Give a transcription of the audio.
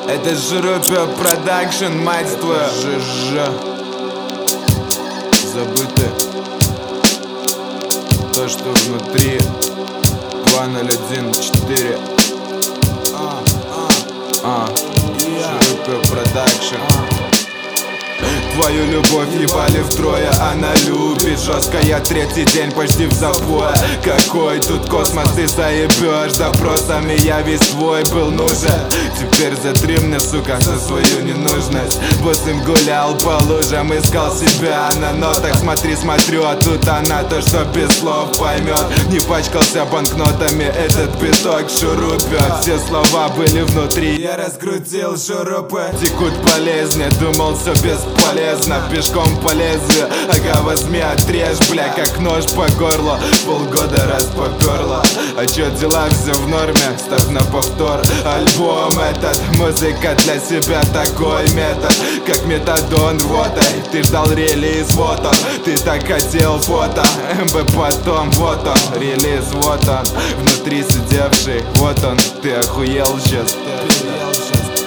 Это Жрупя Продакшн, мать твою. ЖЖ. Забыто то, что внутри. 2014. Жрупя Продакшн. Твою любовь ебали втрое, она любит жестко. Я третий день почти в запое. Какой тут космос, ты заебешь допросами, я весь твой был нужен. Теперь затри мне, сука, за свою ненужность. 8 гулял по лужам, искал себя на нотах. Смотри, смотрю, а тут она то, что без слов поймет. Не пачкался банкнотами этот биток шурупет. Все слова были внутри, я раскрутил шурупы. Текут полезнее, думал все бесполезно. Пешком по лезвию, ага, возьми, отрежь, бля, как нож по горлу. Полгода раз поперло. А чё, дела все в норме? Ставь на повтор альбом этот. Музыка для себя такой метод, как метадон рвотой. Ты ждал релиз, вот он. Ты так хотел фото, МБ потом, вот он. Релиз, вот он. Внутри сидевший, вот он. Ты охуел сейчас.